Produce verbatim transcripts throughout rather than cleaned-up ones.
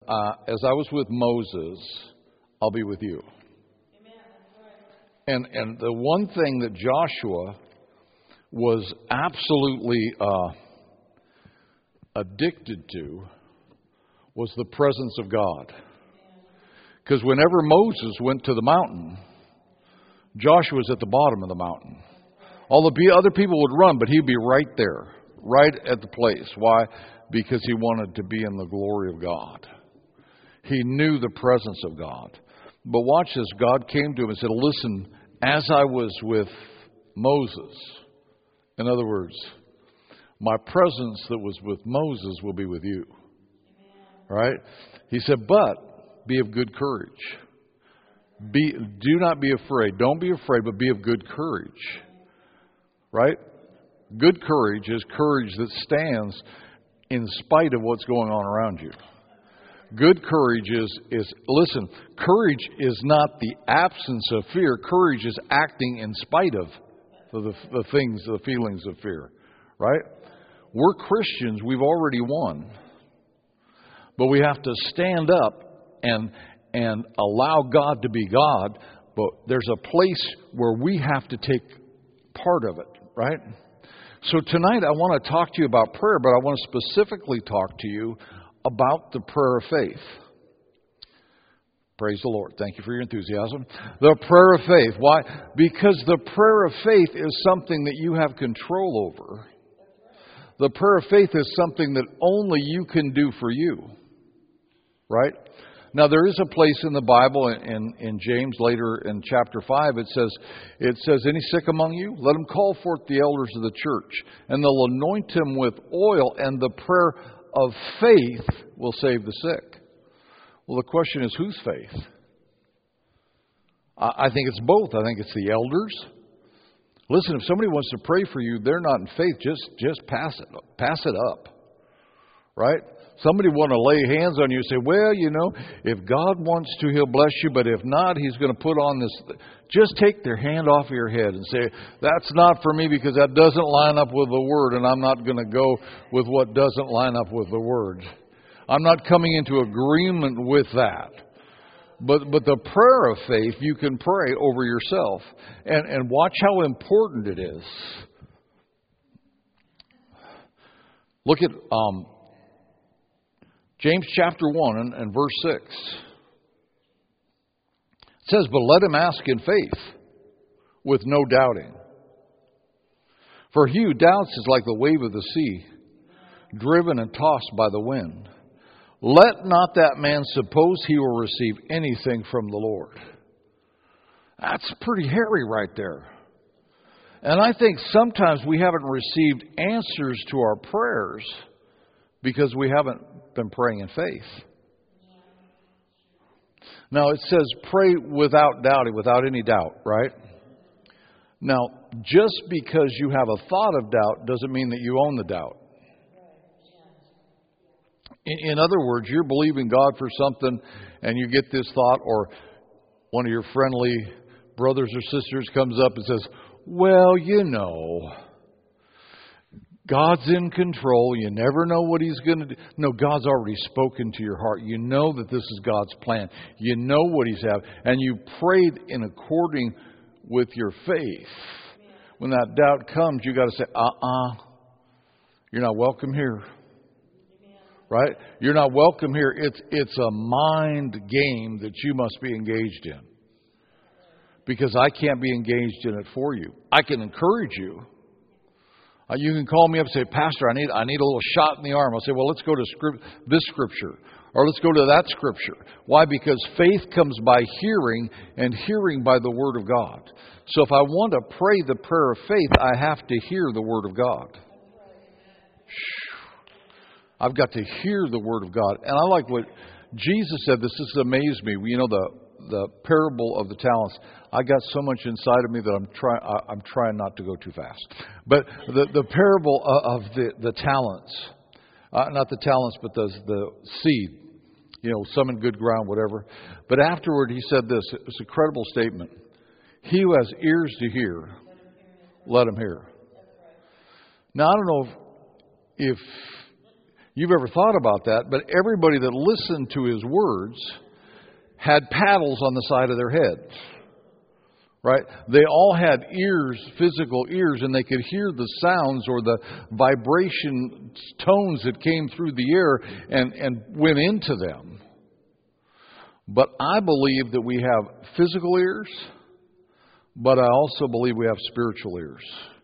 uh, as I was with Moses, I'll be with you. And and the one thing that Joshua was absolutely uh, addicted to was the presence of God. Because whenever Moses went to the mountain, Joshua was at the bottom of the mountain. All the other people would run, but he'd be right there, right at the place. Why? Because he wanted to be in the glory of God. He knew the presence of God. But watch this. God came to him and said, listen, as I was with Moses, in other words, my presence that was with Moses will be with you. Right? He said, but be of good courage. Be, do not be afraid. Don't be afraid, but be of good courage. Right? Good courage is courage that stands in spite of what's going on around you. Good courage is, is, listen, courage is not the absence of fear. Courage is acting in spite of the, the things, the feelings of fear. Right? We're Christians. We've already won. But we have to stand up and and allow God to be God. But there's a place where we have to take part of it. Right? So tonight I want to talk to you about prayer, but I want to specifically talk to you about the prayer of faith. Praise the Lord. Thank you for your enthusiasm. The prayer of faith. Why? Because the prayer of faith is something that you have control over. The prayer of faith is something that only you can do for you. Right? Now, there is a place in the Bible, in, in James, later in chapter five, it says, it says, any sick among you? Let him call forth the elders of the church, and they'll anoint him with oil, and the prayer of faith will save the sick. Well, the question is, whose faith? I, I think it's both. I think it's the elders. Listen, if somebody wants to pray for you, they're not in faith, just, just pass it, pass it up. Right? Somebody want to lay hands on you and say, well, you know, if God wants to, he'll bless you. But if not, he's going to put on this. Just take their hand off your head and say, that's not for me because that doesn't line up with the Word. And I'm not going to go with what doesn't line up with the Word. I'm not coming into agreement with that. But but the prayer of faith, you can pray over yourself. And, and watch how important it is. Look at um, James chapter one and, and verse six. It says, but let him ask in faith with no doubting. For he who doubts is like the wave of the sea, driven and tossed by the wind. Let not that man suppose he will receive anything from the Lord. That's pretty hairy right there. And I think sometimes we haven't received answers to our prayers because we haven't been praying in faith. Now it says pray without doubting, without any doubt, right? Now, just because you have a thought of doubt doesn't mean that you own the doubt. In, in other words, you're believing God for something and you get this thought, or one of your friendly brothers or sisters comes up and says, well, you know, God's in control. You never know what He's going to do. No, God's already spoken to your heart. You know that this is God's plan. You know what He's having. And you prayed in according with your faith. When that doubt comes, you got to say, uh-uh, you're not welcome here. Right? You're not welcome here. It's, it's a mind game that you must be engaged in. Because I can't be engaged in it for you. I can encourage you. Uh, you can call me up and say, Pastor, I need I need a little shot in the arm. I'll say, well, let's go to script, this scripture. Or let's go to that scripture. Why? Because faith comes by hearing, and hearing by the Word of God. So if I want to pray the prayer of faith, I have to hear the Word of God. I've got to hear the Word of God. And I like what Jesus said. This has amazed me. You know, the, the parable of the talents. I got so much inside of me that I'm trying. I'm trying not to go too fast. But the the parable of the the talents, uh, not the talents, but the the seed. You know, some in good ground, whatever. But afterward, he said this. It's a credible statement. He who has ears to hear, let him hear. Now I don't know if, if you've ever thought about that, but everybody that listened to his words had paddles on the side of their heads. Right? They all had ears, physical ears, and they could hear the sounds or the vibration tones that came through the air and, and went into them. But I believe that we have physical ears, but I also believe we have spiritual ears.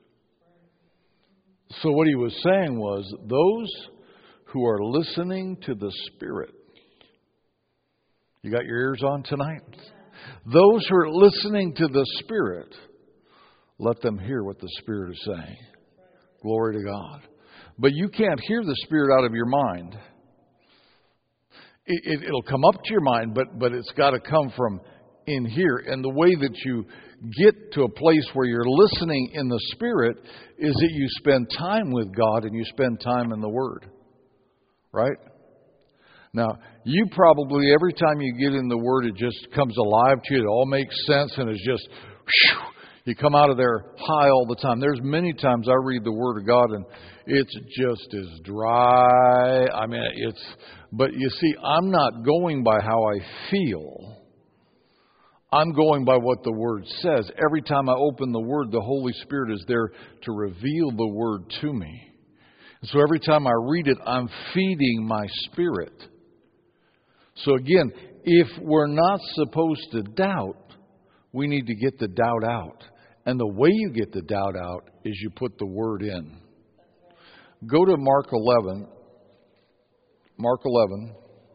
So what he was saying was, those who are listening to the Spirit. You got your ears on tonight? Those who are listening to the Spirit, let them hear what the Spirit is saying. Glory to God. But you can't hear the Spirit out of your mind. It, it, it'll come up to your mind, but, but it's got to come from in here. And the way that you get to a place where you're listening in the Spirit is that you spend time with God and you spend time in the Word. Right? Now, you probably, every time you get in the Word, it just comes alive to you. It all makes sense and it's just, whew, you come out of there high all the time. There's many times I read the Word of God and it's just as dry. I mean, it's, but you see, I'm not going by how I feel. I'm going by what the Word says. Every time I open the Word, the Holy Spirit is there to reveal the Word to me. So every time I read it, I'm feeding my spirit. So again, if we're not supposed to doubt, we need to get the doubt out. And the way you get the doubt out is you put the Word in. Go to Mark eleven. Mark eleven.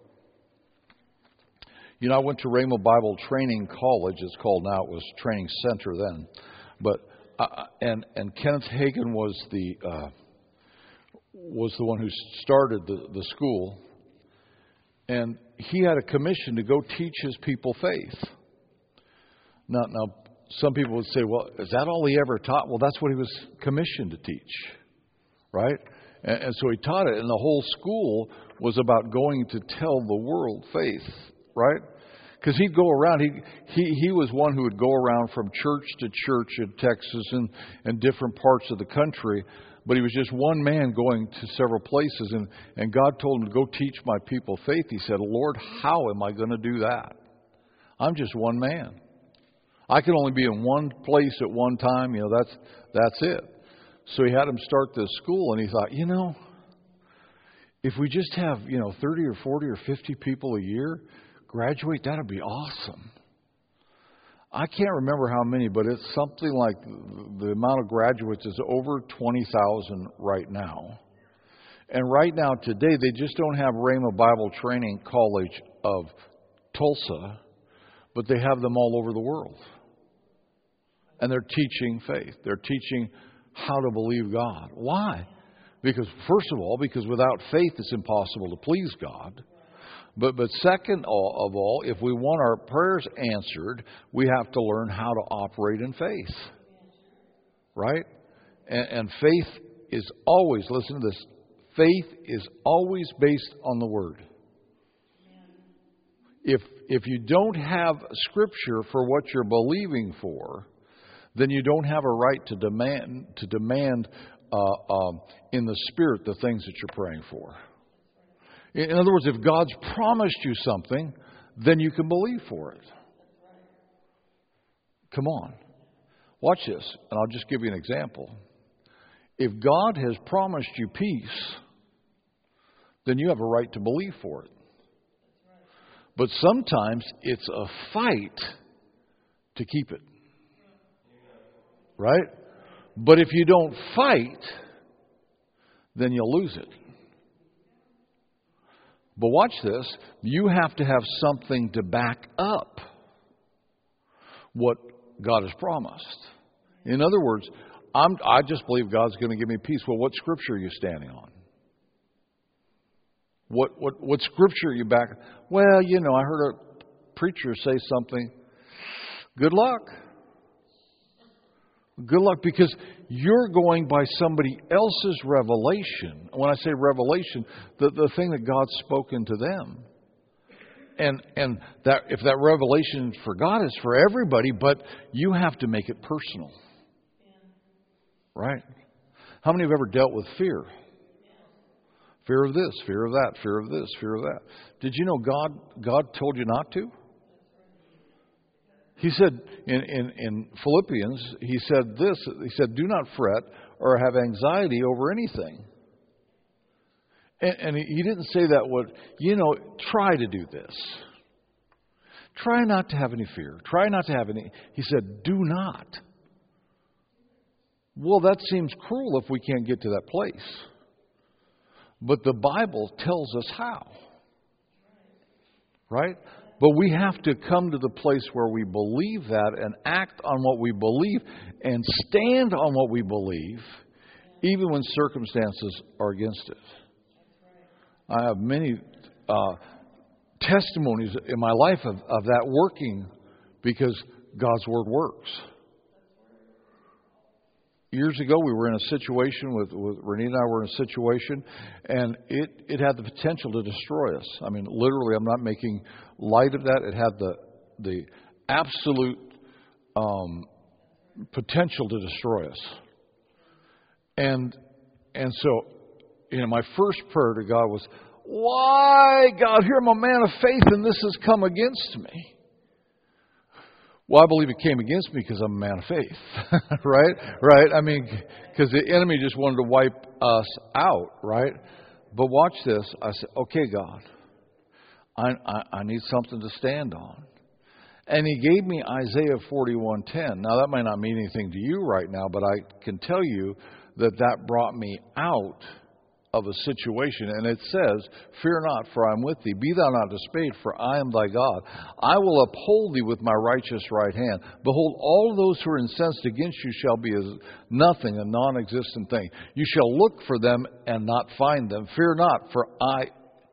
You know, I went to Rhema Bible Training College. It's called now. It was Training Center then. But uh, and and Kenneth Hagin was the uh, was the one who started the, the school. And he had a commission to go teach his people faith. Now, now, some people would say, well, is that all he ever taught? Well, that's what he was commissioned to teach, right? And, and so he taught it, and the whole school was about going to tell the world faith, right? Because he'd go around, he, he he was one who would go around from church to church in Texas and, and different parts of the country. But he was just one man going to several places. And, and God told him to go teach my people faith. He said, Lord, how am I going to do that? I'm just one man. I can only be in one place at one time. You know, that's that's it. So he had him start this school. And he thought, you know, if we just have, you know, thirty or forty or fifty people a year graduate, that would be awesome. I can't remember how many, but it's something like the amount of graduates is over twenty thousand right now. And right now, today, they just don't have Rhema Bible Training College of Tulsa, but they have them all over the world. And they're teaching faith. They're teaching how to believe God. Why? Because, first of all, because without faith, it's impossible to please God. But but second of all, if we want our prayers answered, we have to learn how to operate in faith. Right? And, and faith is always, listen to this, faith is always based on the Word. If if you don't have Scripture for what you're believing for, then you don't have a right to demand to demand uh, um, in the Spirit the things that you're praying for. In other words, if God's promised you something, then you can believe for it. Come on. Watch this, and I'll just give you an example. If God has promised you peace, then you have a right to believe for it. But sometimes it's a fight to keep it. Right? But if you don't fight, then you'll lose it. But watch this. You have to have something to back up what God has promised. In other words, I'm, I just believe God's going to give me peace. Well, what scripture are you standing on? What what what scripture are you back? Well, you know, I heard a preacher say something. Good luck. Good luck, because you're going by somebody else's revelation. When I say revelation, the, the thing that God's spoken to them. And and that if that revelation for God is for everybody, but you have to make it personal. Right? How many have ever dealt with fear? Fear of this, fear of that, fear of this, fear of that. Did you know God God told you not to? He said in, in, in Philippians, he said this, he said, do not fret or have anxiety over anything. And, and he didn't say that would, you know, try to do this. Try not to have any fear. Try not to have any. He said, do not. Well, that seems cruel if we can't get to that place. But the Bible tells us how. Right? But we have to come to the place where we believe that and act on what we believe and stand on what we believe, even when circumstances are against it. I have many uh, testimonies in my life of, of that working because God's Word works. Years ago, we were in a situation with, with Renee and I were in a situation, and it, it had the potential to destroy us. I mean, literally, I'm not making light of that. It had the the absolute um, potential to destroy us. And and so, you know, my first prayer to God was, "Why, God? Here I'm a man of faith, and this has come against me." Well, I believe it came against me because I'm a man of faith, right? Right? I mean, because the enemy just wanted to wipe us out, right? But watch this. I said, okay, God, I, I, I need something to stand on. And he gave me Isaiah forty-one ten. Now, that might not mean anything to you right now, but I can tell you that that brought me out of a situation. And it says, fear not, for I am with thee. Be thou not dismayed, for I am thy God. I will uphold thee with my righteous right hand. Behold, all those who are incensed against you shall be as nothing, a non-existent thing. You shall look for them and not find them. Fear not, for I...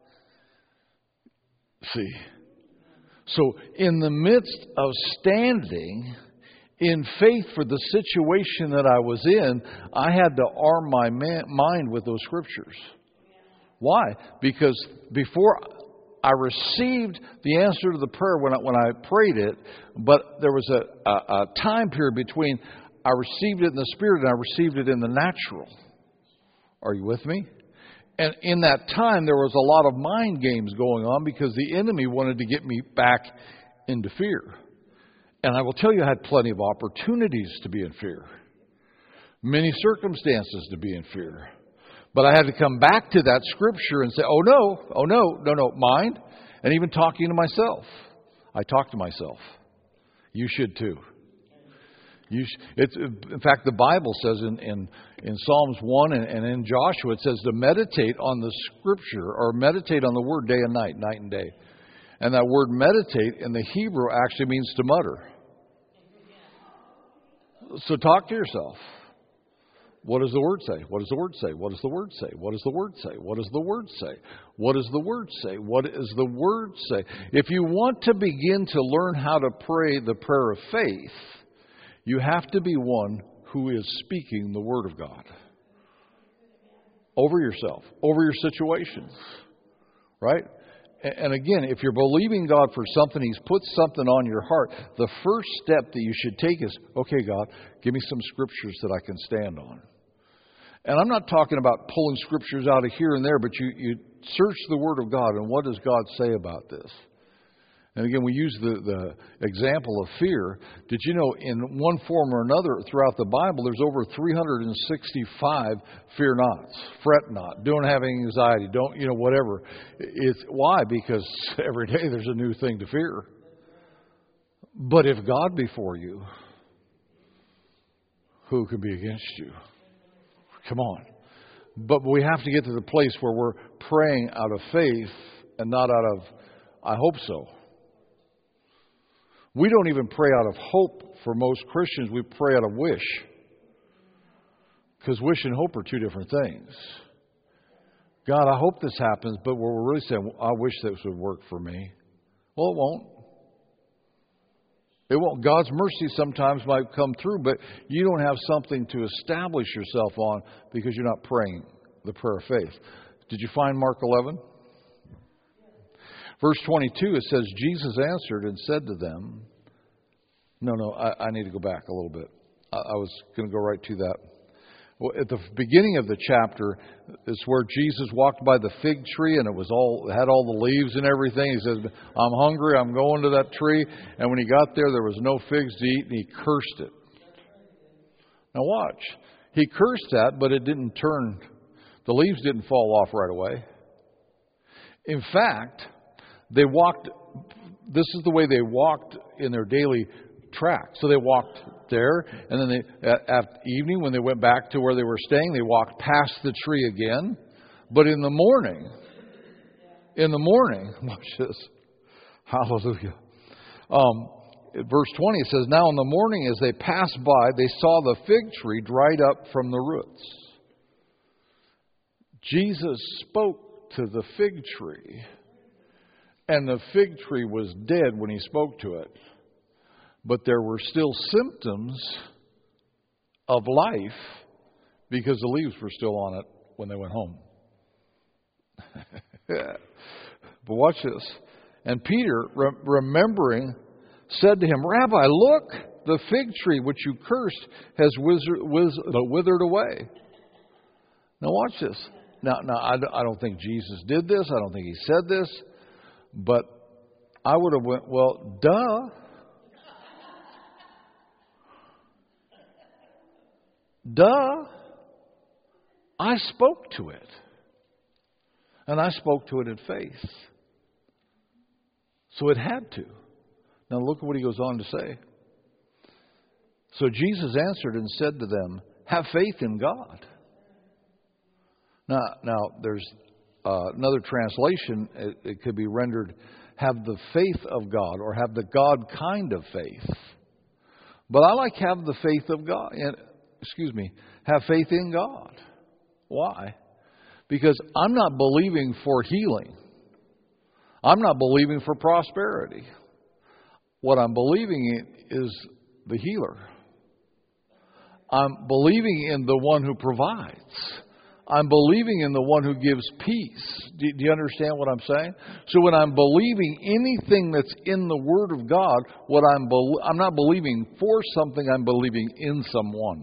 See. So, in the midst of standing in faith for the situation that I was in, I had to arm my man, mind with those scriptures. Why? Because before I received the answer to the prayer when I, when I prayed it, but there was a, a, a time period between I received it in the Spirit and I received it in the natural. Are you with me? And in that time, there was a lot of mind games going on because the enemy wanted to get me back into fear. And I will tell you, I had plenty of opportunities to be in fear. Many circumstances to be in fear. But I had to come back to that scripture and say, oh no, oh no, no, no, mind. And even talking to myself. I talk to myself. You should too. You sh- it's, in fact, the Bible says in, in, in Psalms one and, and in Joshua, it says to meditate on the scripture or meditate on the word day and night, night and day. And that word meditate in the Hebrew actually means to mutter. So talk to yourself. What does the word say? What does the word say? What does the word say? What does the word say? What does the word say? What does the word say? What does the word say? If you want to begin to learn how to pray the prayer of faith, you have to be one who is speaking the word of God. Over yourself, over your situations. Right? And again, if you're believing God for something, He's put something on your heart, the first step that you should take is, okay, God, give me some scriptures that I can stand on. And I'm not talking about pulling scriptures out of here and there, but you, you search the Word of God, and what does God say about this? And again, we use the, the example of fear. Did you know in one form or another throughout the Bible, there's over three hundred sixty-five fear nots, fret not, don't have anxiety, don't, you know, whatever. It's why? Because every day there's a new thing to fear. But if God be for you, who can be against you? Come on. But we have to get to the place where we're praying out of faith and not out of, I hope so. We don't even pray out of hope for most Christians. We pray out of wish. Because wish and hope are two different things. God, I hope this happens, but what we're really saying, I wish this would work for me. Well, it won't. It won't. God's mercy sometimes might come through, but you don't have something to establish yourself on because you're not praying the prayer of faith. Did you find Mark eleven? Verse twenty-two, it says, Jesus answered and said to them, no, no, I, I need to go back a little bit. I, I was going to go right to that. Well, at the beginning of the chapter, it's where Jesus walked by the fig tree, and it was all it had all the leaves and everything. He says, "I'm hungry. I'm going to that tree." And when he got there, there was no figs to eat, and he cursed it. Now watch. He cursed that, but it didn't turn. The leaves didn't fall off right away. In fact, they walked. This is the way they walked in their daily track. So they walked there, and then they, at, at evening, when they went back to where they were staying, they walked past the tree again. But in the morning, in the morning, watch this. Hallelujah. Um, verse twenty, it says, "Now in the morning as they passed by, they saw the fig tree dried up from the roots." Jesus spoke to the fig tree, and the fig tree was dead when he spoke to it. But there were still symptoms of life because the leaves were still on it when they went home. But watch this. "And Peter, re- remembering, said to him, 'Rabbi, look, the fig tree which you cursed has withered, withered away.'" Now watch this. Now, now I don't think Jesus did this. I don't think he said this. But I would have went, well, duh. Duh. I spoke to it. And I spoke to it in faith. So it had to. Now look at what he goes on to say. "So Jesus answered and said to them, 'Have faith in God.'" Now, now there's uh, another translation. It, it could be rendered, "Have the faith of God," or "Have the God kind of faith." But I like "Have the faith of God." Excuse me, "Have faith in God." Why? Because I'm not believing for healing. I'm not believing for prosperity. What I'm believing in is the healer. I'm believing in the one who provides. I'm believing in the one who gives peace. Do, do you understand what I'm saying? So when I'm believing anything that's in the Word of God, what I'm be- I'm not believing for something, I'm believing in someone.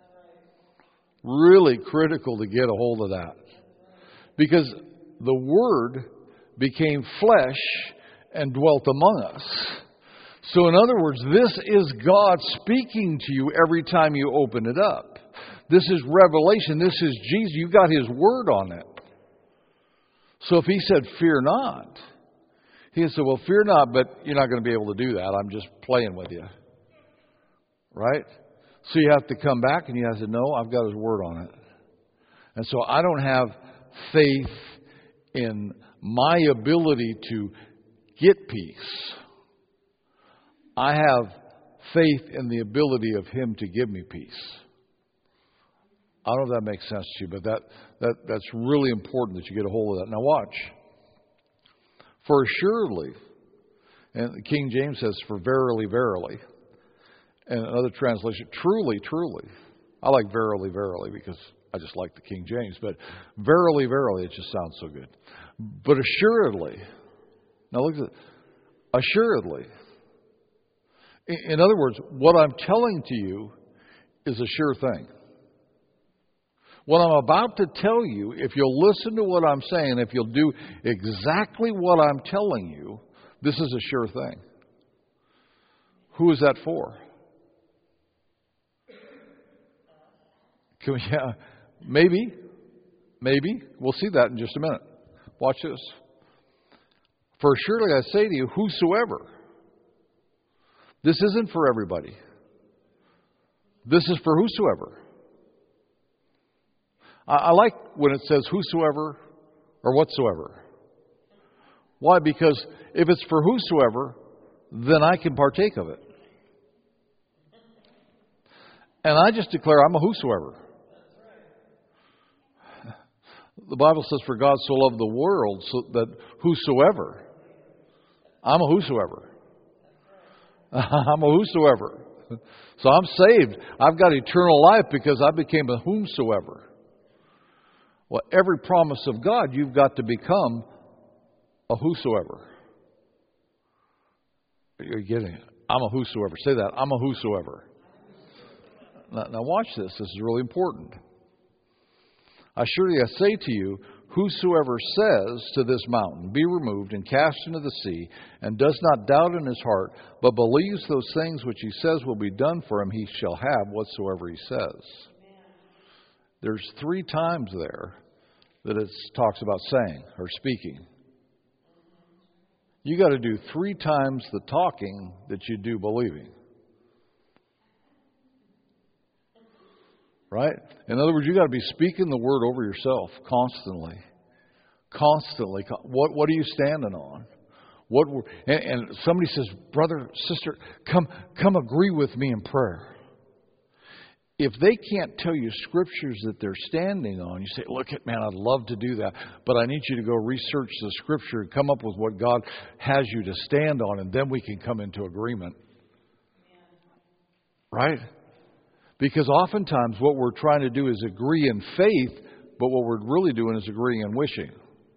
Really critical to get a hold of that. Because the Word became flesh and dwelt among us. So in other words, this is God speaking to you every time you open it up. This is revelation. This is Jesus. You've got His Word on it. So if He said, "Fear not," He said, "Well, fear not, but you're not going to be able to do that. I'm just playing with you." Right? So you have to come back and you have to know, I've got His Word on it. And so I don't have faith in my ability to get peace. I have faith in the ability of Him to give me peace. I don't know if that makes sense to you, but that, that that's really important that you get a hold of that. Now watch. "For assuredly," and King James says, "For verily, verily." And another translation, "Truly, truly." I like "verily, verily" because I just like the King James. But "verily, verily," it just sounds so good. "But assuredly." Now look at it. Assuredly. In, in other words, what I'm telling to you is a sure thing. What I'm about to tell you, if you'll listen to what I'm saying, if you'll do exactly what I'm telling you, this is a sure thing. Who is that for? Can we, yeah, maybe, maybe. We'll see that in just a minute. Watch this. "For surely I say to you, whosoever." This isn't for everybody. This is for whosoever. I like when it says whosoever or whatsoever. Why? Because if it's for whosoever, then I can partake of it. And I just declare I'm a whosoever. The Bible says, "For God so loved the world so that whosoever." I'm a whosoever. I'm a whosoever. So I'm saved. I've got eternal life because I became a whomsoever. Well, every promise of God, you've got to become a whosoever. You're getting it. I'm a whosoever. Say that. I'm a whosoever. Now, now watch this. This is really important. surely I say to you, whosoever says to this mountain, be removed and cast into the sea, and does not doubt in his heart, but believes those things which he says will be done for him, he shall have whatsoever he says. Amen. There's three times there that it talks about saying or speaking. You got to do three times the talking that you do believing. Right? In other words, you got to be speaking the word over yourself constantly. Constantly. What what are you standing on? What and, and somebody says, brother, sister, come come agree with me in prayer. If they can't tell you scriptures that they're standing on, you say, look, at man, I'd love to do that, but I need you to go research the scripture and come up with what God has you to stand on, and then we can come into agreement. Right? Because oftentimes what we're trying to do is agree in faith, but what we're really doing is agreeing in wishing.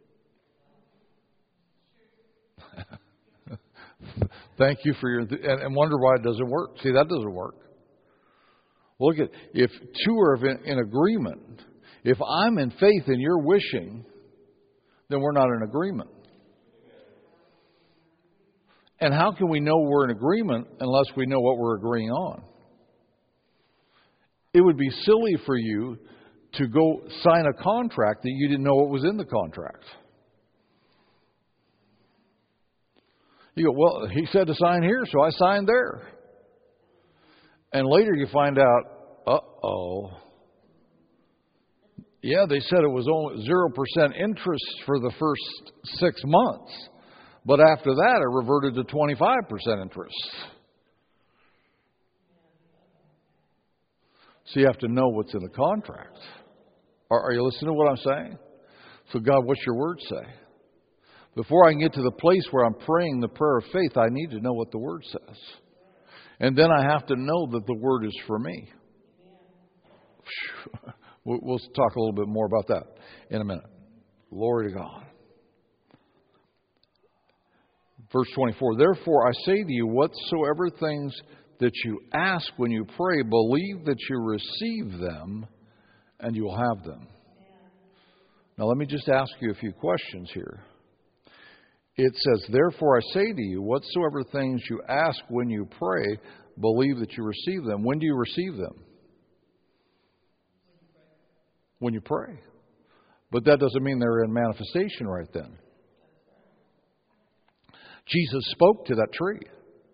Thank you for your... And, and wonder why it doesn't work. See, that doesn't work. Look at, if two are in, in agreement, if I'm in faith and you're wishing, then we're not in agreement. And how can we know we're in agreement unless we know what we're agreeing on? It would be silly for you to go sign a contract that you didn't know what was in the contract. You go, well, he said to sign here, so I signed there. And later you find out, uh-oh. Yeah, they said it was only zero percent interest for the first six months. But after that, it reverted to twenty-five percent interest. So you have to know what's in the contract. Are, are you listening to what I'm saying? So God, what's your word say? Before I can get to the place where I'm praying the prayer of faith, I need to know what the word says. And then I have to know that the word is for me. We'll talk a little bit more about that in a minute. Glory to God. Verse twenty-four, therefore I say to you, whatsoever things that you ask when you pray, believe that you receive them, and you will have them. Now let me just ask you a few questions here. It says, therefore I say to you, whatsoever things you ask when you pray, believe that you receive them. When do you receive them? When you pray. But that doesn't mean they're in manifestation right then. Jesus spoke to that tree.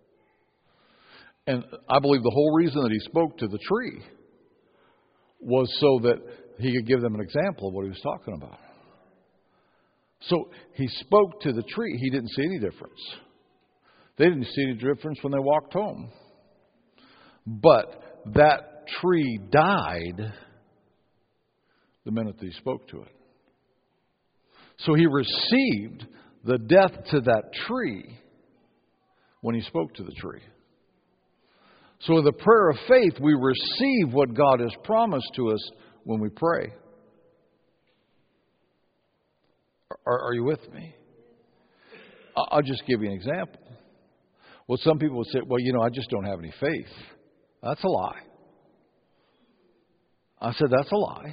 And I believe the whole reason that he spoke to the tree was so that he could give them an example of what he was talking about. So he spoke to the tree. He didn't see any difference. They didn't see any difference when they walked home. But that tree died the minute that he spoke to it. So he received the death to that tree when he spoke to the tree. So in the prayer of faith, we receive what God has promised to us when we pray. Are, are you with me? I'll just give you an example. Well, some people would say, well, you know, I just don't have any faith. That's a lie. I said, that's a lie.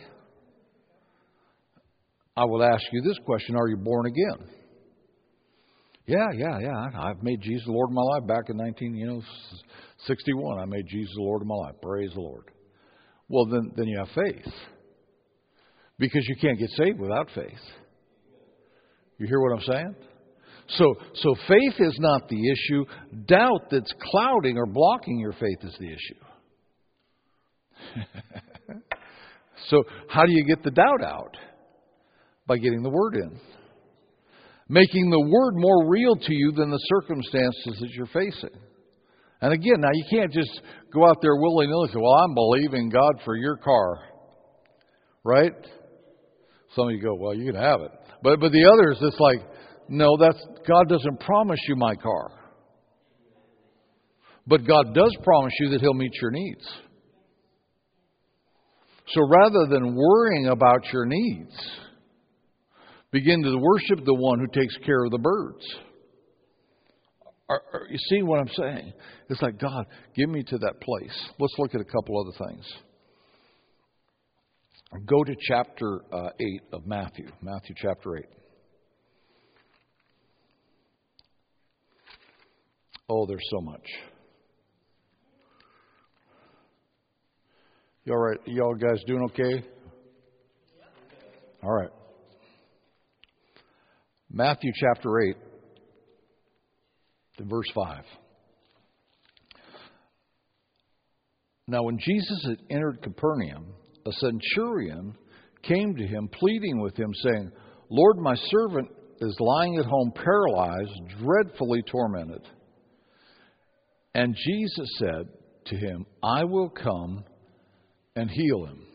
I will ask you this question, are you born again? Yeah, yeah, yeah. I've made Jesus the Lord of my life back in nineteen sixty-one. I made Jesus the Lord of my life. Praise the Lord. Well, then, then you have faith. Because you can't get saved without faith. You hear what I'm saying? So, so faith is not the issue. Doubt that's clouding or blocking your faith is the issue. So how do you get the doubt out? By getting the Word in. Making the Word more real to you than the circumstances that you're facing. And again, now you can't just go out there willy-nilly and say, well, I'm believing God for your car. Right? Some of you go, well, you can have it. But but the others, it's like, no, that's God doesn't promise you my car. But God does promise you that He'll meet your needs. So rather than worrying about your needs, begin to worship the one who takes care of the birds. Are, are you seeing what I'm saying? It's like, God, give me to that place. Let's look at a couple other things. Go to chapter uh, eight of Matthew. Matthew chapter eight. Oh, there's so much. You all right? Y'all guys doing okay? All right. Matthew chapter eight, to verse five. Now, when Jesus had entered Capernaum, a centurion came to him, pleading with him, saying, Lord, my servant is lying at home paralyzed, dreadfully tormented. And Jesus said to him, I will come and heal him.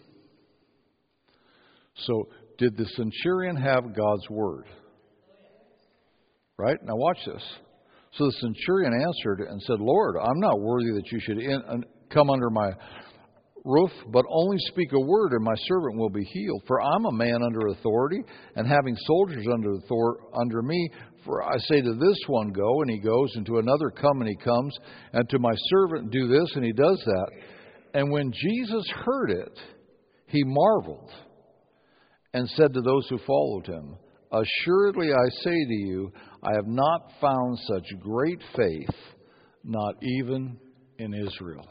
So, did the centurion have God's word? Right? Now watch this. So the centurion answered and said, Lord, I'm not worthy that you should in, uh, come under my roof, but only speak a word and my servant will be healed. For I'm a man under authority and having soldiers under author- under me. For I say to this one, go, and he goes, and to another, come, and he comes, and to my servant, do this, and he does that. And when Jesus heard it, he marveled and said to those who followed him, assuredly I say to you, I have not found such great faith, not even in Israel.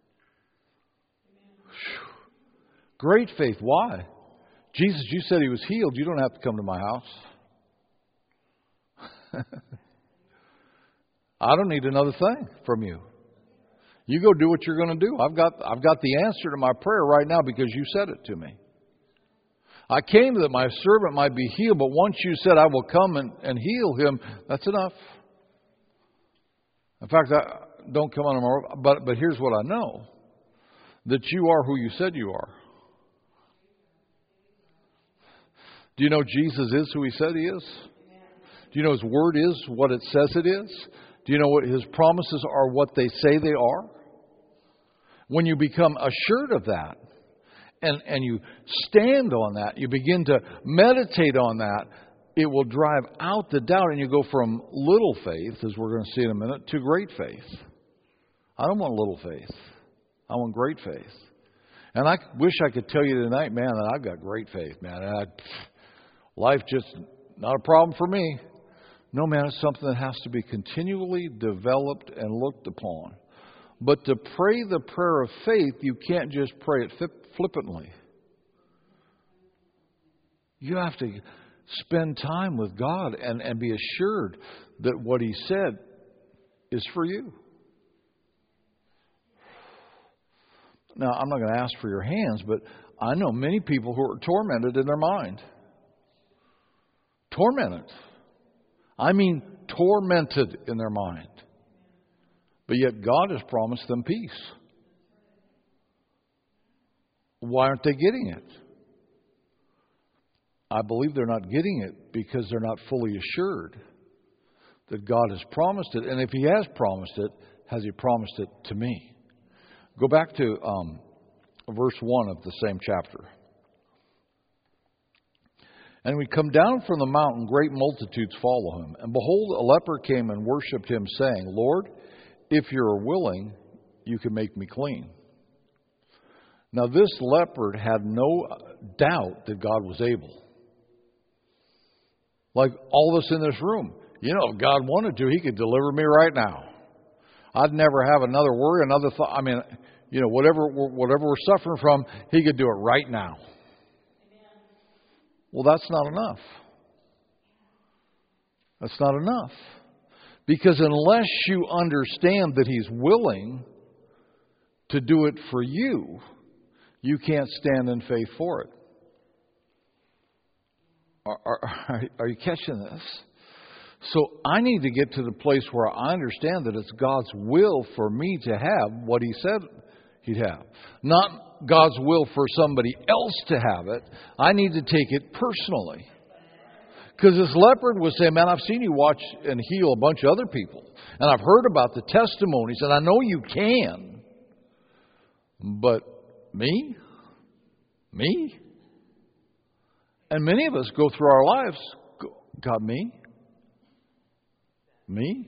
Whew. Great faith. Why? Jesus, you said he was healed. You don't have to come to my house. I don't need another thing from you. You go do what you're going to do. I've got, I've got the answer to my prayer right now because you said it to me. I came that my servant might be healed, but once you said I will come and, and heal him, that's enough. In fact, I don't come on tomorrow, but but here's what I know. That you are who you said you are. Do you know Jesus is who he said he is? Do you know his word is what it says it is? Do you know what his promises are what they say they are? When you become assured of that, And, and you stand on that, you begin to meditate on that, it will drive out the doubt and you go from little faith, as we're going to see in a minute, to great faith. I don't want little faith. I want great faith. And I wish I could tell you tonight, man, that I've got great faith, man. And I, life just not a problem for me. No, man, it's something that has to be continually developed and looked upon. But to pray the prayer of faith, you can't just pray it flippantly. You have to spend time with God and, and be assured that what he said is for you. Now, I'm not going to ask for your hands, but I know many people who are tormented in their mind. Tormented. I mean tormented in their mind. But yet God has promised them peace. Why aren't they getting it? I believe they're not getting it because they're not fully assured that God has promised it. And if he has promised it, has he promised it to me? Go back to um, verse one of the same chapter. And we come down from the mountain, great multitudes follow him. And behold, a leper came and worshipped him, saying, Lord, if you are willing, you can make me clean. Now this leper had no doubt that God was able. Like all of us in this room. You know, if God wanted to, he could deliver me right now. I'd never have another worry, another thought. I mean, you know, whatever, whatever we're suffering from, he could do it right now. Well, that's not enough. That's not enough. Because unless you understand that he's willing to do it for you, you can't stand in faith for it. Are, are, are you catching this? So I need to get to the place where I understand that it's God's will for me to have what he said he'd have. Not God's will for somebody else to have it. I need to take it personally. Because this leopard was saying, man, I've seen you watch and heal a bunch of other people. And I've heard about the testimonies, and I know you can. But me? Me? And many of us go through our lives, God, me? Me?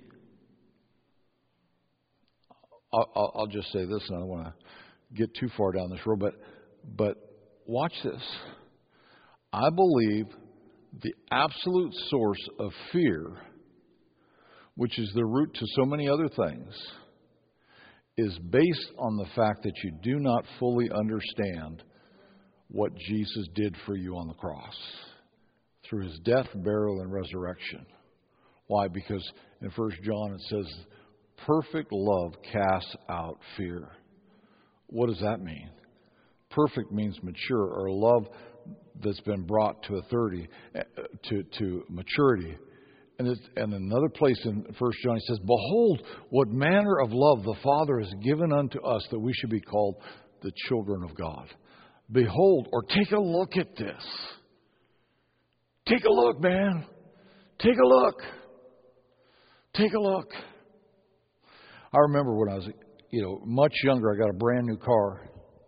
I'll, I'll just say this, and I don't want to get too far down this road, but but watch this. I believe the absolute source of fear, which is the root to so many other things, is based on the fact that you do not fully understand what Jesus did for you on the cross through his death, burial, and resurrection. Why? Because in First John it says, perfect love casts out fear. What does that mean? Perfect means mature, or love that's been brought to authority, to, to maturity. And, it's, and another place in First John, he says, behold, what manner of love the Father has given unto us, that we should be called the children of God. Behold, or take a look at this. Take a look, man. Take a look. Take a look. I remember when I was, you know, much younger, I got a brand new car.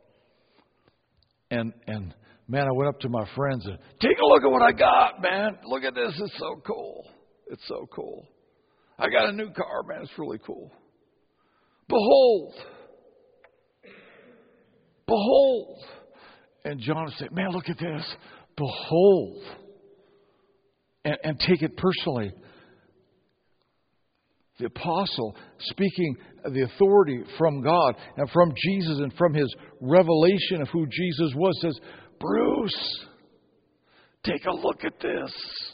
And, and man, I went up to my friends and, take a look at what I got, man. Look at this. It's so cool. It's so cool. I got a new car, man. It's really cool. Behold. Behold. And John would say, man, look at this. Behold. And, and take it personally. The apostle, speaking the authority from God and from Jesus and from his revelation of who Jesus was, says, Bruce, take a look at this.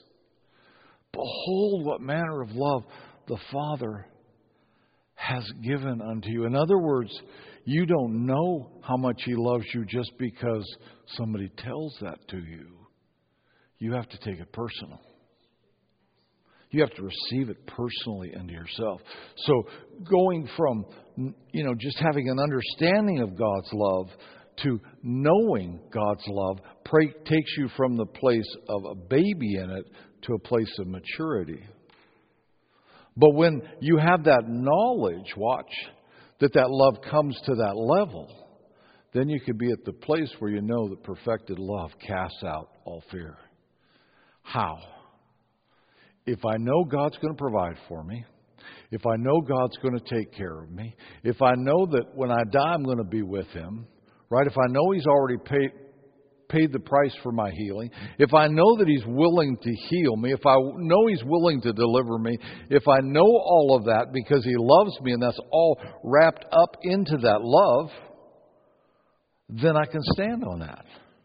Behold what manner of love the Father has given unto you. In other words, you don't know how much he loves you just because somebody tells that to you. You have to take it personal. You have to receive it personally into yourself. So going from, you know, just having an understanding of God's love to knowing God's love pray, takes you from the place of a baby in it to a place of maturity. But when you have that knowledge, watch, that that love comes to that level, then you could be at the place where you know that perfected love casts out all fear. How? If I know God's going to provide for me, if I know God's going to take care of me, if I know that when I die I'm going to be with him, right? If I know he's already paid paid the price for my healing, if I know that he's willing to heal me, if I know he's willing to deliver me, if I know all of that because he loves me and that's all wrapped up into that love, then I can stand on that.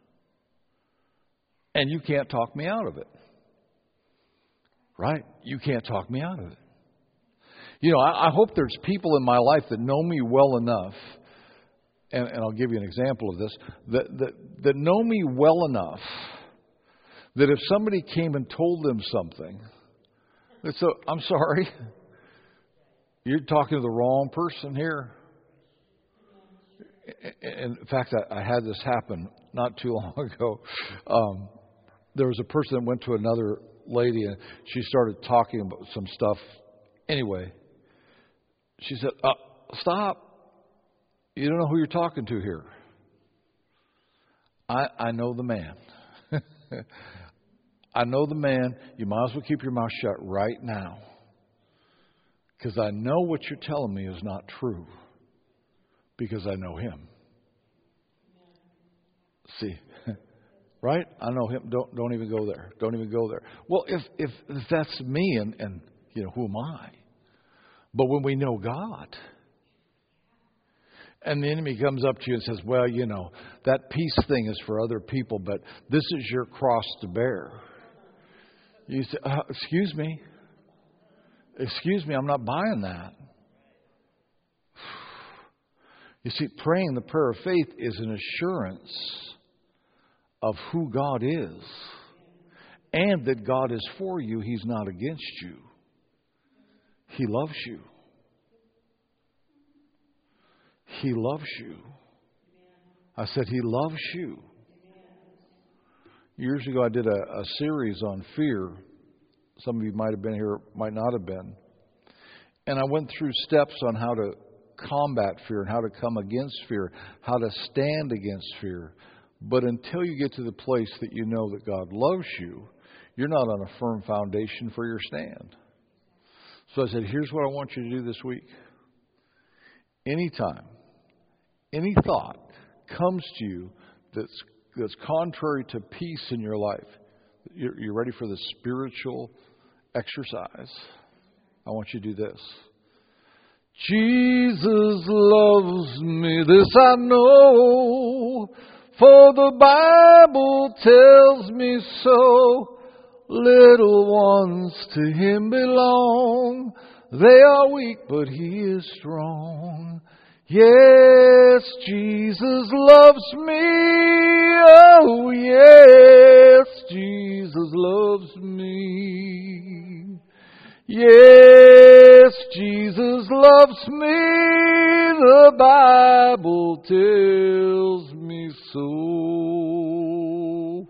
And you can't talk me out of it. Right? You can't talk me out of it. You know, I, I hope there's people in my life that know me well enough, and, and I'll give you an example of this, that, that, that know me well enough that if somebody came and told them something, they'd say, I'm sorry, you're talking to the wrong person here. In fact, I, I had this happen not too long ago. Um, there was a person that went to another lady and she started talking about some stuff. Anyway, she said, uh, stop. You don't know who you're talking to here. I, I know the man. I know the man. You might as well keep your mouth shut right now. Because I know what you're telling me is not true. Because I know him. See, right? I know him. Don't don't even go there. Don't even go there. Well, if if, if that's me, and, and you know, who am I? But when we know God, and the enemy comes up to you and says, well, you know, that peace thing is for other people, but this is your cross to bear. You say, uh, excuse me. Excuse me, I'm not buying that. You see, praying the prayer of faith is an assurance of who God is and that God is for you. He's not against you. He loves you. He loves you. I said He loves you. Years ago I did a, a series on fear. Some of you might have been here, might not have been. And I went through steps on how to combat fear and how to come against fear, how to stand against fear. But until you get to the place that you know that God loves you, you're not on a firm foundation for your stand. So I said, here's what I want you to do this week. Anytime, any thought comes to you that's that's contrary to peace in your life. You're, you're ready for the spiritual exercise? I want you to do this. Jesus loves me, this I know, for the Bible tells me so. Little ones to Him belong. They are weak, but He is strong. Yes, Jesus loves me. Oh, yes, Jesus loves me. Yes, Jesus loves me. The Bible tells me so.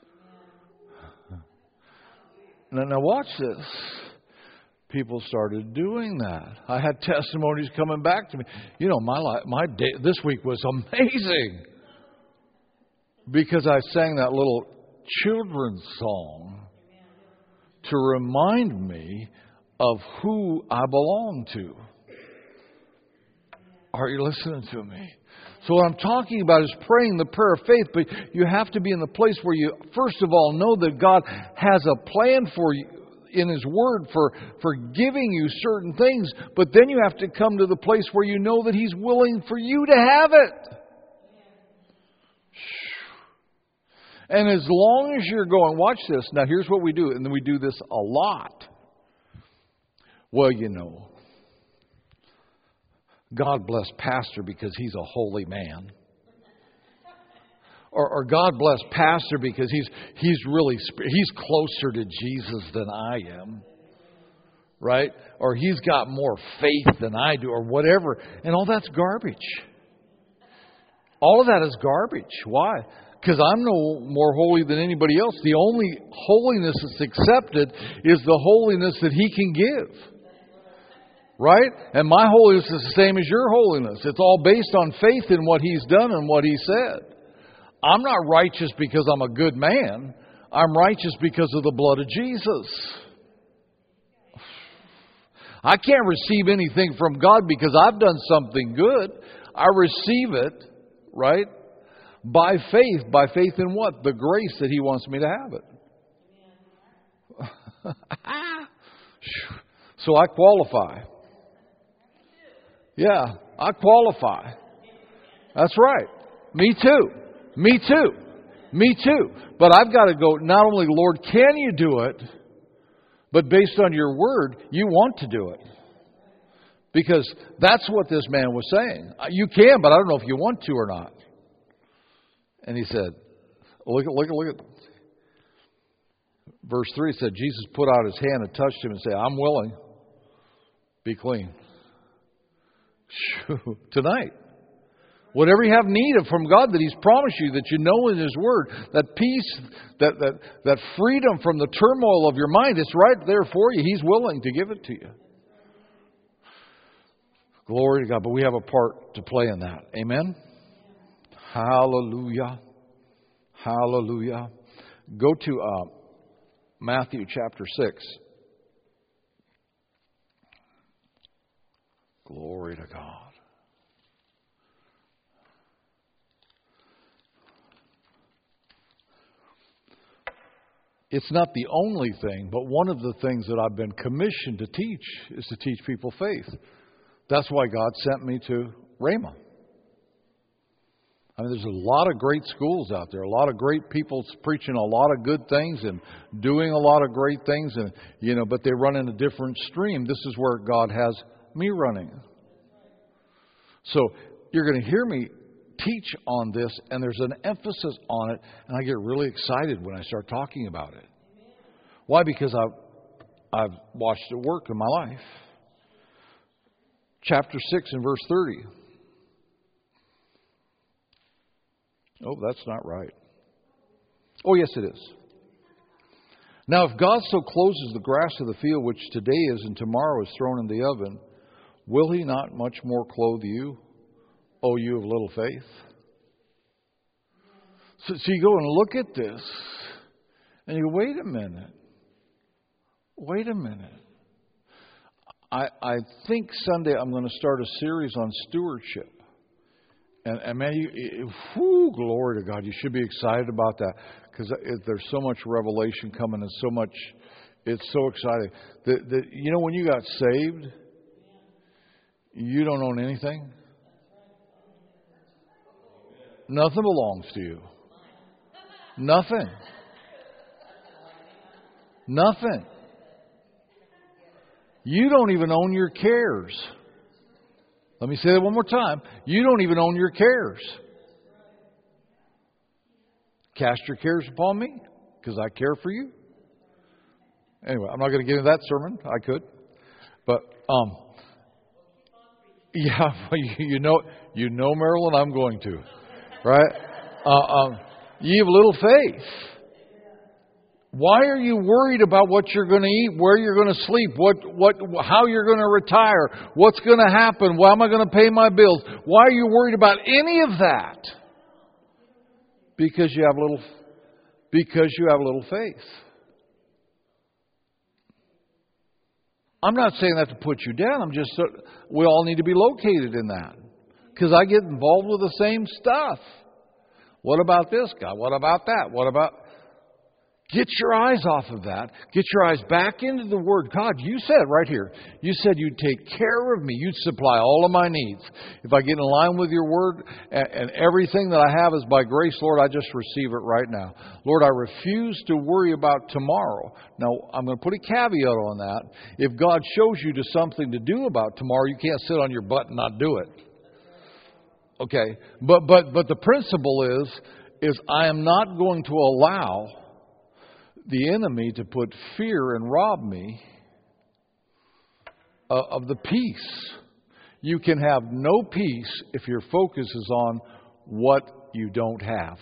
Now, now watch this. People started doing that. I had testimonies coming back to me. You know, my life, my day this week was amazing because I sang that little children's song to remind me of who I belong to. Are you listening to me? So what I'm talking about is praying the prayer of faith, but you have to be in the place where you, first of all, know that God has a plan for you in His Word for, for giving you certain things, but then you have to come to the place where you know that He's willing for you to have it. And as long as you're going, watch this. Now here's what we do, and then we do this a lot. Well, you know, God bless Pastor because he's a holy man. Or, or God bless Pastor because he's he's really he's closer to Jesus than I am. Right? Or he's got more faith than I do, or whatever. And all that's garbage. All of that is garbage. Why? Because I'm no more holy than anybody else. The only holiness that's accepted is the holiness that He can give. Right? And my holiness is the same as your holiness. It's all based on faith in what He's done and what He said. I'm not righteous because I'm a good man. I'm righteous because of the blood of Jesus. I can't receive anything from God because I've done something good. I receive it, right? By faith. By faith in what? The grace that He wants me to have it. So I qualify. Yeah, I qualify. That's right. Me too. Me too. Me too. But I've got to go, not only, Lord, can you do it? But based on your word, you want to do it. Because that's what this man was saying. You can, but I don't know if you want to or not. And he said, look at, look at, look at. Verse three said, Jesus put out His hand and touched him and said, I'm willing. Be clean. Tonight. Whatever you have need of from God that He's promised you, that you know in His Word, that peace, that, that, that freedom from the turmoil of your mind, it's right there for you. He's willing to give it to you. Glory to God. But we have a part to play in that. Amen? Hallelujah. Hallelujah. Go to uh, Matthew chapter six. Glory to God. It's not the only thing, but one of the things that I've been commissioned to teach is to teach people faith. That's why God sent me to Rhema. I mean, there's a lot of great schools out there, a lot of great people preaching a lot of good things and doing a lot of great things, and you know, but they run in a different stream. This is where God has me running. So you're going to hear me teach on this, and there's an emphasis on it, and I get really excited when I start talking about it. Why? Because I've, I've watched it work in my life. Chapter six and verse thirty. Oh, that's not right. Oh, yes, it is. Now, if God so clothes the grass of the field, which today is and tomorrow is thrown in the oven, will He not much more clothe you, O you of little faith? So, so you go and look at this, and you go, wait a minute. Wait a minute. I, I think Sunday I'm going to start a series on stewardship. And, and man, you, it, whew, glory to God. You should be excited about that because there's so much revelation coming and so much, it's so exciting. That, that, you know, when you got saved, you don't own anything. Nothing belongs to you. Nothing. Nothing. You don't even own your cares. Let me say that one more time. You don't even own your cares. Cast your cares upon me because I care for you. Anyway, I'm not going to get into that sermon. I could. But, um, yeah, you know, you know, Marilyn, I'm going to. Right? Uh, um, you have little faith. Why are you worried about what you're going to eat, where you're going to sleep, what, what, how you're going to retire, what's going to happen, how am I going to pay my bills? Why are you worried about any of that? Because you have little, because you have little faith. I'm not saying that to put you down. I'm just, we all need to be located in that. Because I get involved with the same stuff. What about this guy? What about that? What about... Get your eyes off of that. Get your eyes back into the Word. God, you said right here, you said you'd take care of me. You'd supply all of my needs. If I get in line with your Word and, and everything that I have is by grace, Lord, I just receive it right now. Lord, I refuse to worry about tomorrow. Now, I'm going to put a caveat on that. If God shows you to something to do about tomorrow, you can't sit on your butt and not do it. Okay, but but but the principle is, is I am not going to allow the enemy to put fear and rob me of the peace. You can have no peace if your focus is on what you don't have.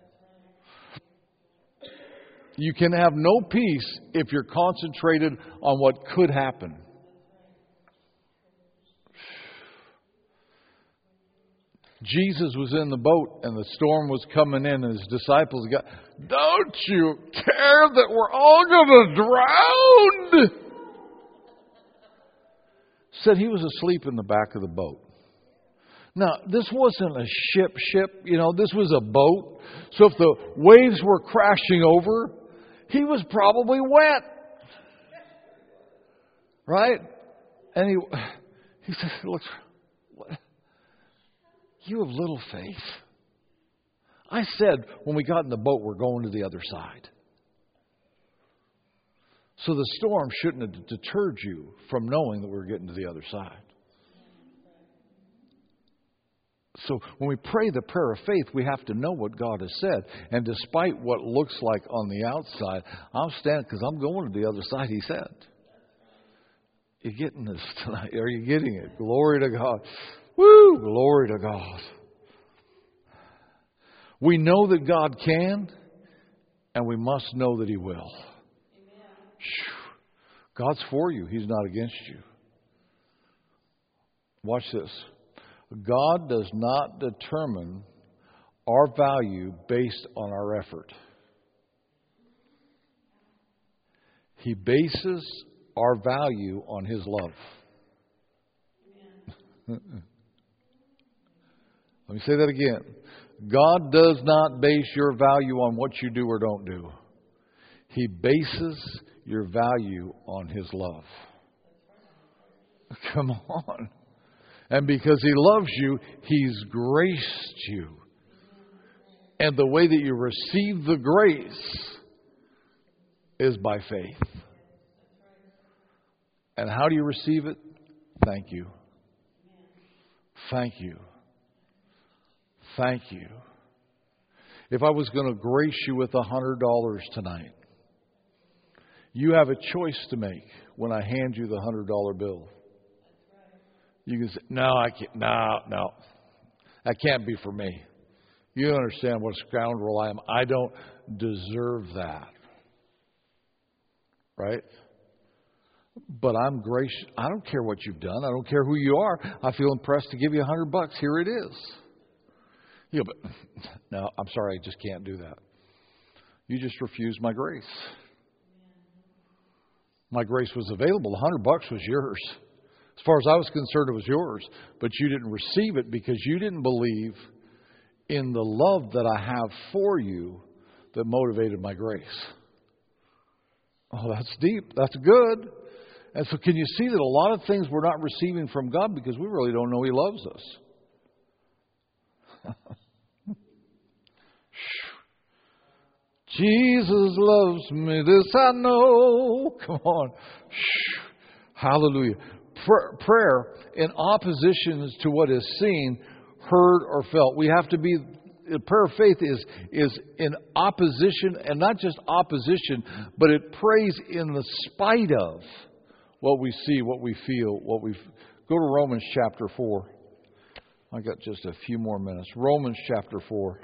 You can have no peace if you're concentrated on what could happen. Jesus was in the boat and the storm was coming in and his disciples got, don't you care that we're all going to drown? Said he was asleep in the back of the boat. Now, this wasn't a ship ship, you know, this was a boat. So if the waves were crashing over, he was probably wet. Right? And he, he said, look, what? You have little faith. I said when we got in the boat, we're going to the other side. So the storm shouldn't have deterred you from knowing that we were getting to the other side. So when we pray the prayer of faith, we have to know what God has said. And despite what looks like on the outside, I'm standing because I'm going to the other side, he said. You're getting this tonight. Are you getting it? Glory to God. Woo! Glory to God. We know that God can, and we must know that He will. Amen. God's for you. He's not against you. Watch this. God does not determine our value based on our effort. He bases our value on His love. Let me say that again. God does not base your value on what you do or don't do. He bases your value on His love. Come on. And because He loves you, He's graced you. And the way that you receive the grace is by faith. And how do you receive it? Thank you. Thank you. Thank you. If I was going to grace you with a hundred dollars tonight, you have a choice to make when I hand you the hundred dollar bill. You can say, no, I can't. No, no. That can't be for me. You don't understand what a scoundrel I am. I don't deserve that. Right? But I'm gracious. I don't care what you've done. I don't care who you are. I feel impressed to give you a hundred bucks. Here it is. Yeah, but no, I'm sorry. I just can't do that. You just refused my grace. My grace was available. A hundred bucks was yours. As far as I was concerned, it was yours, but you didn't receive it because you didn't believe in the love that I have for you that motivated my grace. Oh, that's deep. That's good. And so can you see that a lot of things we're not receiving from God because we really don't know He loves us? Jesus loves me, this I know. Come on. Hallelujah. Prayer in opposition to what is seen, heard, or felt. We have to be, prayer of faith is, is in opposition, and not just opposition, but it prays in the spite of what we see, what we feel, what we go to Romans chapter four. I got just a few more minutes. Romans chapter four.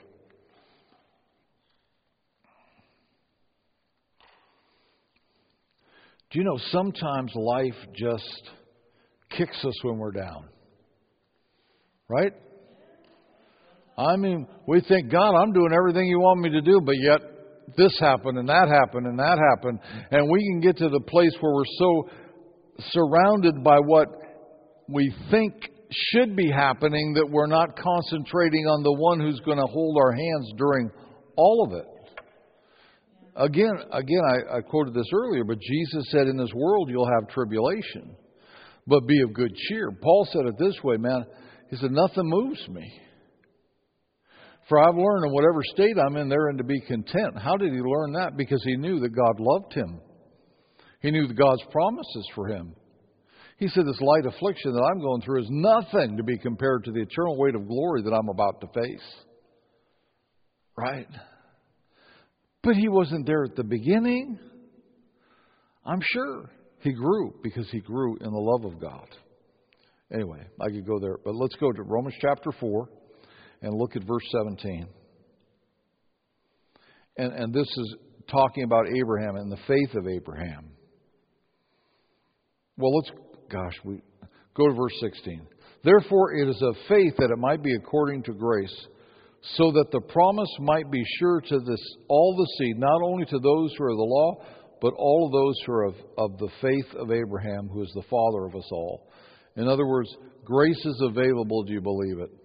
Do you know sometimes life just kicks us when we're down? Right? I mean, we think, God, I'm doing everything you want me to do, but yet this happened and that happened and that happened. And we can get to the place where we're so surrounded by what we think should be happening that we're not concentrating on the one who's going to hold our hands during all of it. Again, again, I, I quoted this earlier, but Jesus said, in this world you'll have tribulation, but be of good cheer. Paul said it this way, man. He said, nothing moves me. For I've learned in whatever state I'm in therein to be content. How did he learn that? Because he knew that God loved him. He knew God's promises for him. He said, this light affliction that I'm going through is nothing to be compared to the eternal weight of glory that I'm about to face. Right? But he wasn't there at the beginning. I'm sure he grew because he grew in the love of God. Anyway, I could go there. But let's go to Romans chapter four and look at verse seventeen. And, and this is talking about Abraham and the faith of Abraham. Well, let's, gosh, we go to verse sixteen. Therefore, it is of faith that it might be according to grace, so that the promise might be sure to this all the seed, not only to those who are of the law, but all of those who are of, of the faith of Abraham, who is the father of us all. In other words, grace is available. Do you believe it?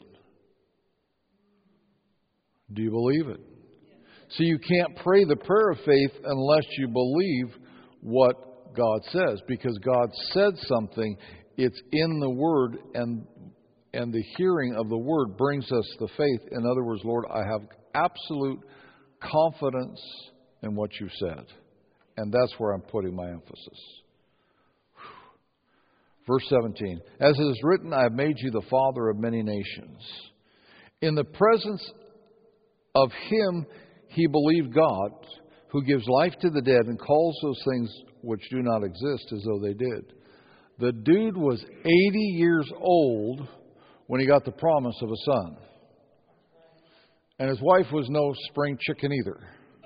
Do you believe it? So you can't pray the prayer of faith unless you believe what God says, because God said something. It's in the Word, and and the hearing of the Word brings us the faith. In other words, Lord, I have absolute confidence in what you said. And that's where I'm putting my emphasis. Verse seventeen. As it is written, I have made you the father of many nations. In the presence of him, he believed God, who gives life to the dead and calls those things which do not exist as though they did. The dude was eighty years old when he got the promise of a son. And his wife was no spring chicken either.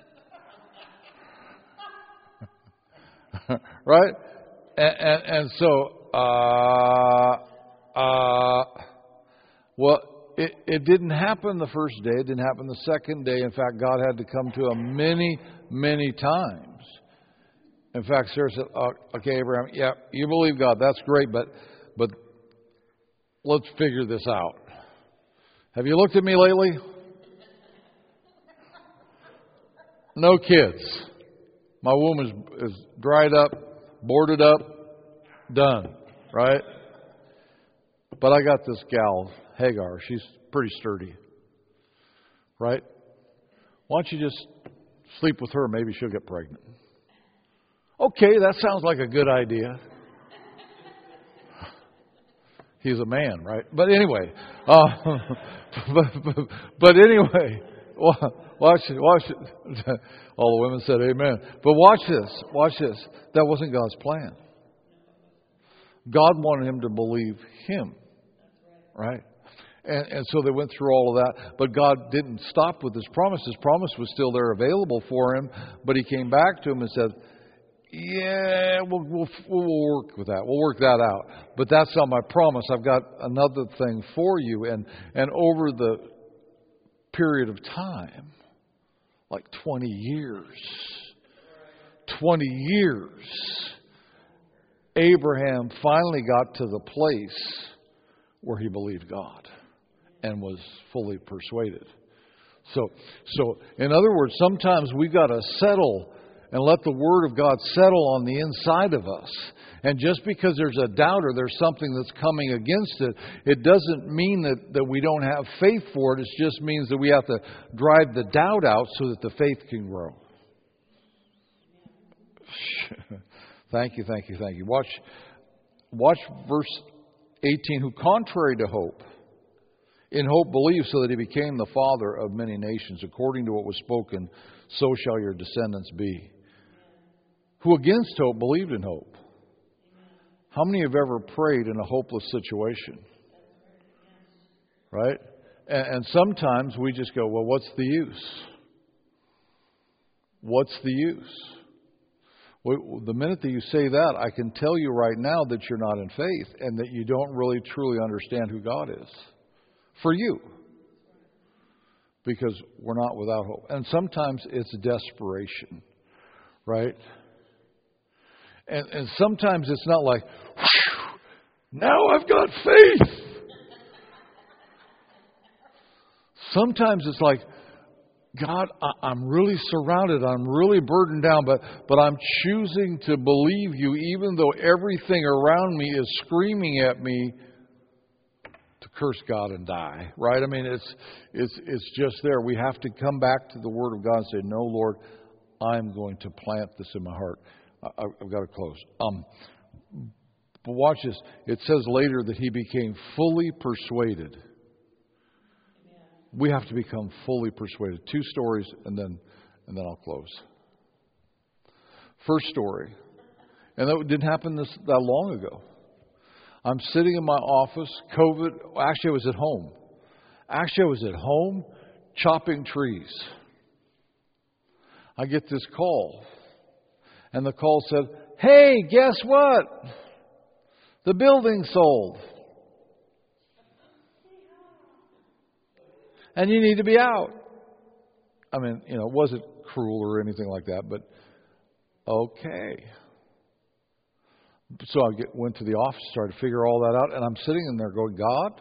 Right? And, and, and so, uh, uh, well, it, it didn't happen the first day. It didn't happen the second day. In fact, God had to come to him many, many times. In fact, Sarah said, oh, okay, Abraham, yeah, you believe God. That's great, but but let's figure this out. Have you looked at me lately? No kids. My womb is, is dried up, boarded up, done, right? But I got this gal, Hagar. She's pretty sturdy, right? Why don't you just sleep with her? Maybe she'll get pregnant. Okay, that sounds like a good idea. He's a man, right? But anyway, uh, but, but, but anyway, watch it, watch it. All the women said amen. But watch this, watch this. That wasn't God's plan. God wanted him to believe him, right? And, and so they went through all of that. But God didn't stop with his promise. His promise was still there available for him. But he came back to him and said, yeah, we'll, we'll, we'll work with that. We'll work that out. But that's not my promise. I've got another thing for you. And, and over the period of time, like twenty years, twenty years, Abraham finally got to the place where he believed God and was fully persuaded. So, so in other words, sometimes we've got to settle and let the Word of God settle on the inside of us. And just because there's a doubt or there's something that's coming against it, it doesn't mean that, that we don't have faith for it. It just means that we have to drive the doubt out so that the faith can grow. Thank you, thank you, thank you. Watch, watch verse eighteen. Who contrary to hope, in hope believed, so that he became the father of many nations, according to what was spoken, so shall your descendants be. Who against hope believed in hope. How many have ever prayed in a hopeless situation? Right? And, and sometimes we just go, well, what's the use? What's the use? Well, the minute that you say that, I can tell you right now that you're not in faith and that you don't really truly understand who God is. For you. Because we're not without hope. And sometimes it's desperation. Right? And, and sometimes it's not like, now I've got faith. Sometimes it's like, God, I, I'm really surrounded. I'm really burdened down, but, but I'm choosing to believe you even though everything around me is screaming at me to curse God and die. Right? I mean, it's, it's, it's just there. We have to come back to the Word of God and say, no, Lord, I'm going to plant this in my heart. I, I've got to close. Um, but watch this. It says later that he became fully persuaded. We have to become fully persuaded. Two stories, and then and then I'll close. First story, and that didn't happen this that long ago. I'm sitting in my office. COVID. Actually, I was at home. Actually, I was at home chopping trees. I get this call, and the call said, "Hey, guess what? The building's sold. And you need to be out." I mean, you know, it wasn't cruel or anything like that, but okay. So I get, went to the office, started to figure all that out, and I'm sitting in there going, God,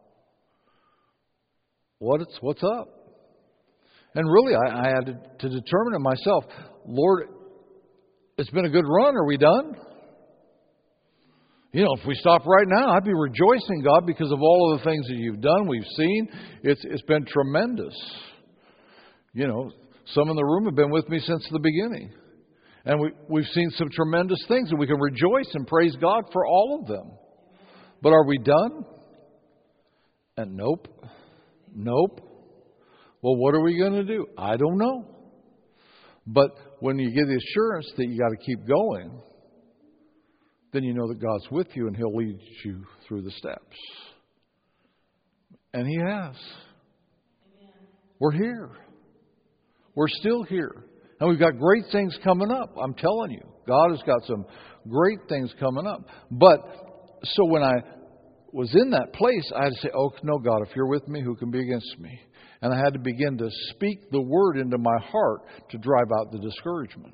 what it's, what's up? And really, I, I had to, to determine it myself. Lord, it's been a good run. Are we done? You know, if we stop right now, I'd be rejoicing, God, because of all of the things that you've done, we've seen. It's it's been tremendous. You know, some in the room have been with me since the beginning. And we, we've seen some tremendous things, and we can rejoice and praise God for all of them. But are we done? And nope. Nope. Well, what are we going to do? I don't know. But when you get the assurance that you got to keep going, then you know that God's with you and He'll lead you through the steps. And He has. We're here. We're still here. And we've got great things coming up. I'm telling you. God has got some great things coming up. But, so when I was in that place, I had to say, oh, no, God, if you're with me, who can be against me? And I had to begin to speak the word into my heart to drive out the discouragement.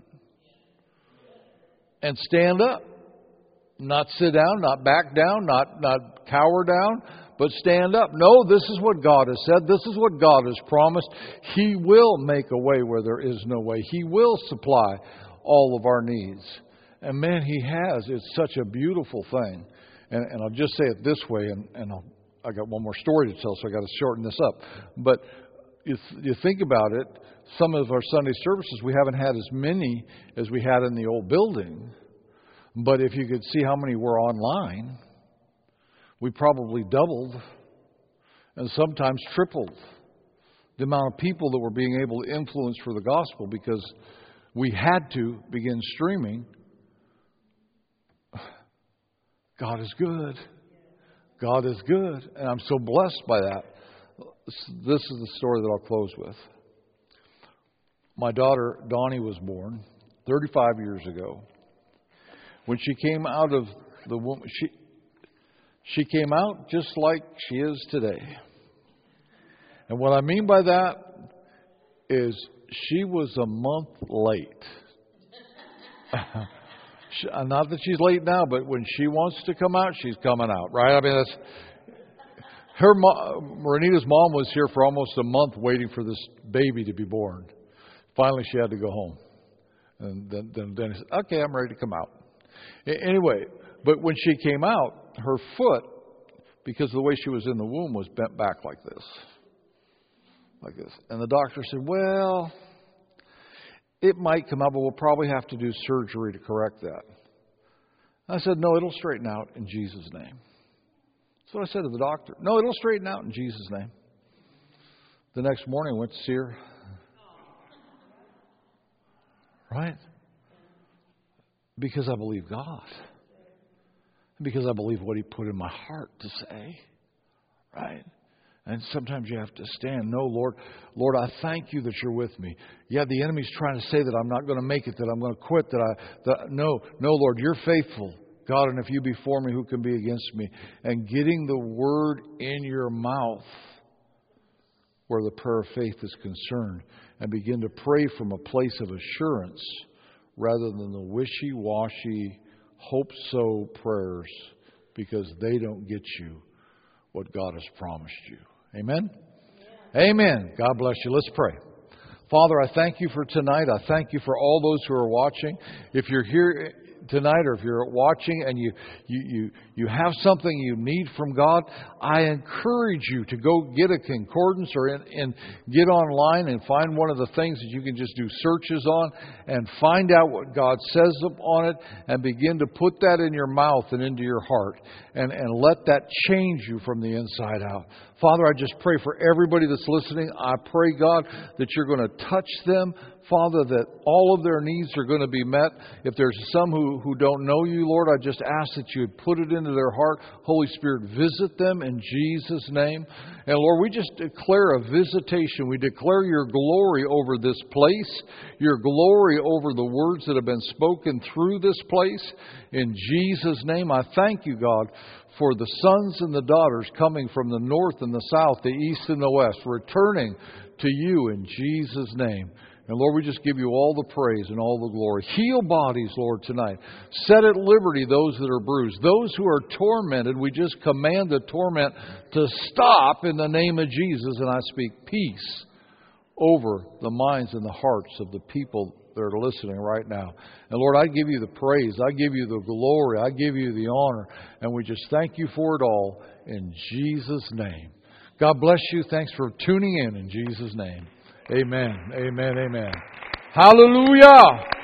And stand up. Not sit down, not back down, not, not cower down, but stand up. No, this is what God has said. This is what God has promised. He will make a way where there is no way. He will supply all of our needs. And man, He has. It's such a beautiful thing. And, and I'll just say it this way, and, and I'll, I got one more story to tell, so I got to shorten this up. But you, you think about it, some of our Sunday services, we haven't had as many as we had in the old building. But if you could see how many were online, we probably doubled and sometimes tripled the amount of people that were being able to influence for the gospel because we had to begin streaming. God is good. God is good. And I'm so blessed by that. This is the story that I'll close with. My daughter, Donnie, was born thirty-five years ago. When she came out of the womb, she, she came out just like she is today. And what I mean by that is she was a month late. she, not that she's late now, but when she wants to come out, she's coming out, right? I mean, that's her. Renita's mom was here for almost a month waiting for this baby to be born. Finally, she had to go home, and then then, then he said, "Okay, I'm ready to come out." Anyway, but when she came out, her foot, because of the way she was in the womb, was bent back like this. Like this. And the doctor said, well, it might come out, but we'll probably have to do surgery to correct that. I said, no, it'll straighten out in Jesus' name. That's what I said to the doctor. No, it'll straighten out in Jesus' name. The next morning I went to see her. Right? Because I believe God. Because I believe what He put in my heart to say. Right? And sometimes you have to stand. No, Lord, Lord, I thank you that you're with me. Yeah, the enemy's trying to say that I'm not going to make it, that I'm going to quit, that I, that, no, no, Lord, you're faithful. God, and if you be for me, who can be against me? And getting the word in your mouth where the prayer of faith is concerned, and begin to pray from a place of assurance rather than the wishy-washy, hope-so prayers, because they don't get you what God has promised you. Amen? Amen? Amen. God bless you. Let's pray. Father, I thank you for tonight. I thank you for all those who are watching. If you're here tonight, or if you're watching and you, you, you, you have something you need from God, I encourage you to go get a concordance or in, in, get online and find one of the things that you can just do searches on and find out what God says on it and begin to put that in your mouth and into your heart and, and let that change you from the inside out. Father, I just pray for everybody that's listening. I pray, God, that you're going to touch them. Father, that all of their needs are going to be met. If there's some who, who don't know you, Lord, I just ask that you would put it into their heart. Holy Spirit, visit them in Jesus' name. And Lord, we just declare a visitation. We declare your glory over this place, your glory over the words that have been spoken through this place. In Jesus' name, I thank you, God, for the sons and the daughters coming from the north and the south, the east and the west, returning to you in Jesus' name. And Lord, we just give you all the praise and all the glory. Heal bodies, Lord, tonight. Set at liberty those that are bruised. Those who are tormented, we just command the torment to stop in the name of Jesus. And I speak peace over the minds and the hearts of the people that are listening right now. And Lord, I give you the praise. I give you the glory. I give you the honor. And we just thank you for it all in Jesus' name. God bless you. Thanks for tuning in in Jesus' name. Amen. Amen. Amen. Hallelujah.